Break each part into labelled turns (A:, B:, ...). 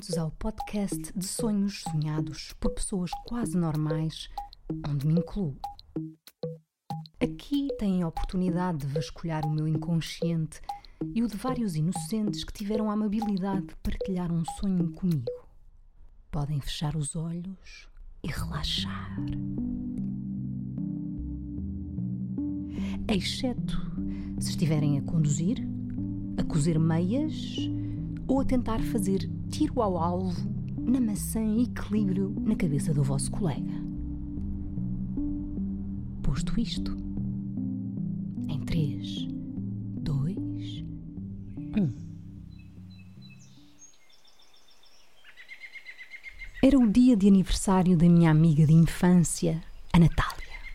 A: Bem-vindos ao podcast de sonhos sonhados por pessoas quase normais, onde me incluo. Aqui têm a oportunidade de vasculhar o meu inconsciente e o de vários inocentes que tiveram a amabilidade de partilhar um sonho comigo. Podem fechar os olhos e relaxar. Exceto se estiverem a conduzir, a cozer meias ou a tentar fazer tiro ao alvo na maçã em equilíbrio na cabeça do vosso colega. Posto isto, em 3, 2, 1. Era o dia de aniversário da minha amiga de infância, a Natália.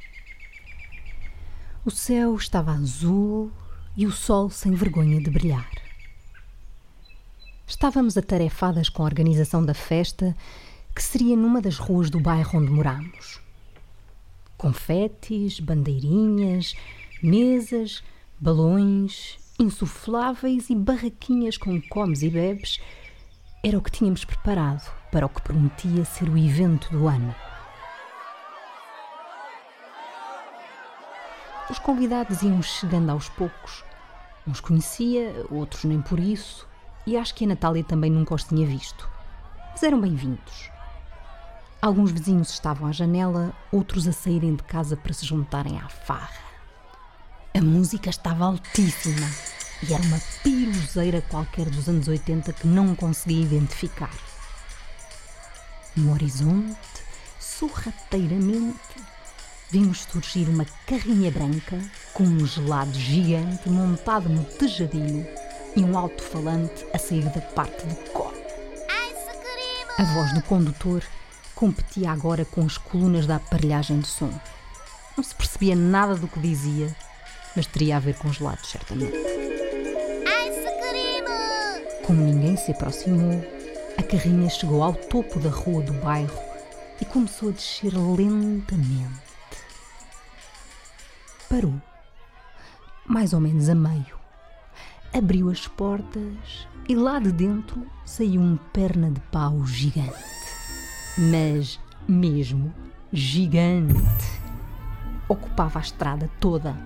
A: O céu estava azul e o sol sem vergonha de brilhar. Estávamos atarefadas com a organização da festa, que seria numa das ruas do bairro onde moramos. Confetes, bandeirinhas, mesas, balões, insufláveis e barraquinhas com comes e bebes era o que tínhamos preparado para o que prometia ser o evento do ano. Os convidados iam chegando aos poucos. Uns conhecia, outros nem por isso, e acho que a Natália também nunca os tinha visto. Mas eram bem-vindos. Alguns vizinhos estavam à janela, outros a saírem de casa para se juntarem à farra. A música estava altíssima e era uma piruzeira qualquer dos anos 80 que não conseguia identificar. No horizonte, sorrateiramente, vimos surgir uma carrinha branca com um gelado gigante montado no tejadilho e um alto-falante a sair da parte de cá. A voz do condutor competia agora com as colunas da aparelhagem de som. Não se percebia nada do que dizia, mas teria a ver com gelados, certamente. Como ninguém se aproximou, a carrinha chegou ao topo da rua do bairro e começou a descer lentamente. Parou, mais ou menos a meio. Abriu as portas e lá de dentro saiu um perna de pau gigante. Mas mesmo gigante. Ocupava a estrada toda.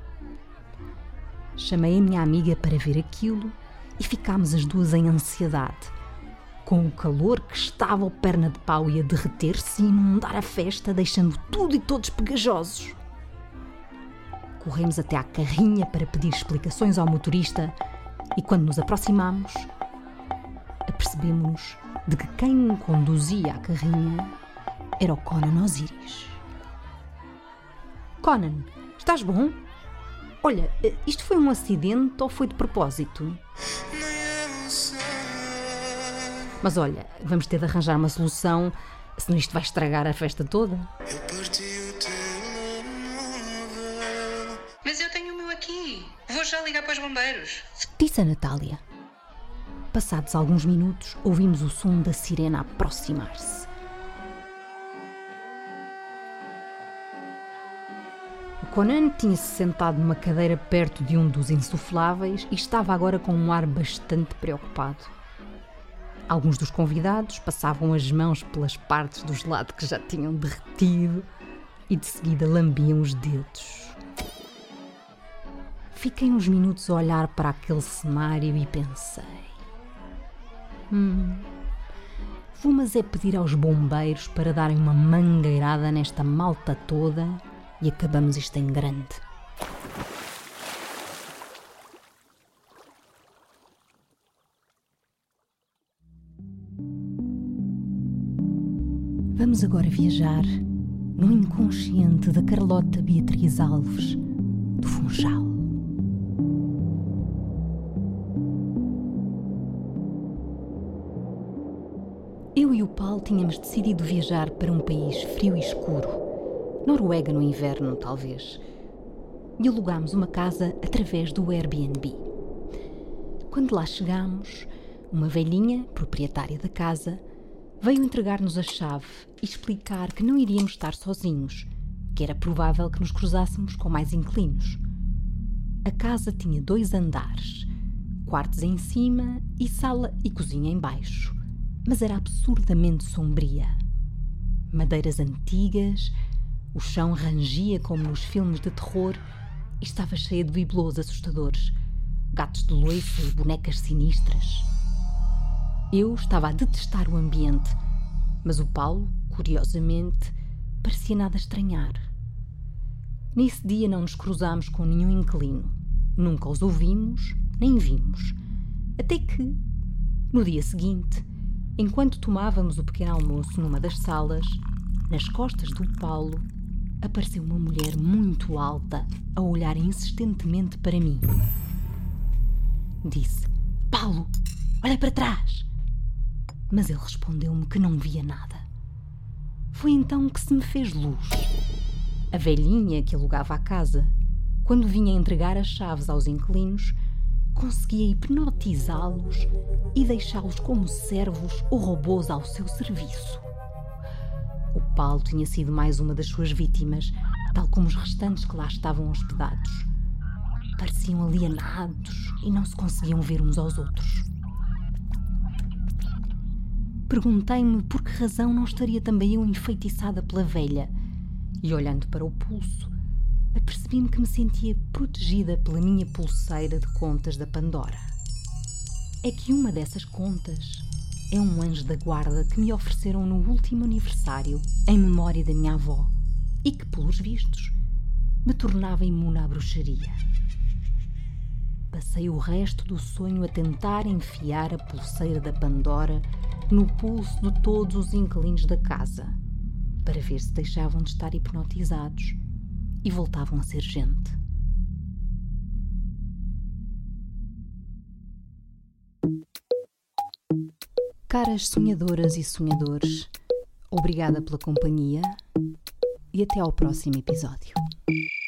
A: Chamei a minha amiga para ver aquilo e ficámos as duas em ansiedade. Com o calor que estava, o perna de pau ia derreter-se e inundar a festa, deixando tudo e todos pegajosos. Corremos até à carrinha para pedir explicações ao motorista e quando nos aproximámos, apercebemos-nos de que quem conduzia a carrinha era o Conan Osiris. Conan, estás bom? Olha, isto foi um acidente ou foi de propósito? Mas olha, vamos ter de arranjar uma solução, senão isto vai estragar a festa toda.
B: Mas eu tenho o meu aqui. Vou já ligar para os bombeiros.
A: Disse a Natália. Passados alguns minutos, ouvimos o som da sirena aproximar-se. O Conan tinha-se sentado numa cadeira perto de um dos insufláveis e estava agora com um ar bastante preocupado. Alguns dos convidados passavam as mãos pelas partes do gelado que já tinham derretido e de seguida lambiam os dedos. Fiquei uns minutos a olhar para aquele cenário e pensei: vou mas é pedir aos bombeiros para darem uma mangueirada nesta malta toda e acabamos isto em grande. Vamos agora viajar no inconsciente da Carlota Beatriz Alves, do Funchal. Eu e o Paulo tínhamos decidido viajar para um país frio e escuro, Noruega no inverno, talvez, e alugámos uma casa através do Airbnb. Quando lá chegámos, uma velhinha, proprietária da casa, veio entregar-nos a chave e explicar que não iríamos estar sozinhos, que era provável que nos cruzássemos com mais inquilinos. A casa tinha 2 andares, quartos em cima e sala e cozinha em baixo, mas era absurdamente sombria. Madeiras antigas, o chão rangia como nos filmes de terror e estava cheia de bibelôs assustadores, gatos de loiça e bonecas sinistras. Eu estava a detestar o ambiente, mas o Paulo, curiosamente, parecia nada estranhar. Nesse dia não nos cruzámos com nenhum inquilino. Nunca os ouvimos, nem vimos. Até que, no dia seguinte, enquanto tomávamos o pequeno almoço numa das salas, nas costas do Paulo, apareceu uma mulher muito alta a olhar insistentemente para mim. Disse: "Paulo, olha para trás!" Mas ele respondeu-me que não via nada. Foi então que se me fez luz. A velhinha que alugava a casa, quando vinha entregar as chaves aos inquilinos, conseguia hipnotizá-los e deixá-los como servos ou robôs ao seu serviço. O Paulo tinha sido mais uma das suas vítimas, tal como os restantes que lá estavam hospedados. Pareciam alienados e não se conseguiam ver uns aos outros. Perguntei-me por que razão não estaria também eu enfeitiçada pela velha, e olhando para o pulso, apercebi-me que me sentia protegida pela minha pulseira de contas da Pandora. É que uma dessas contas é um anjo da guarda que me ofereceram no último aniversário em memória da minha avó e que, pelos vistos, me tornava imune à bruxaria. Passei o resto do sonho a tentar enfiar a pulseira da Pandora no pulso de todos os inquilinos da casa, para ver se deixavam de estar hipnotizados e voltavam a ser gente. Caras sonhadoras e sonhadores, obrigada pela companhia e até ao próximo episódio.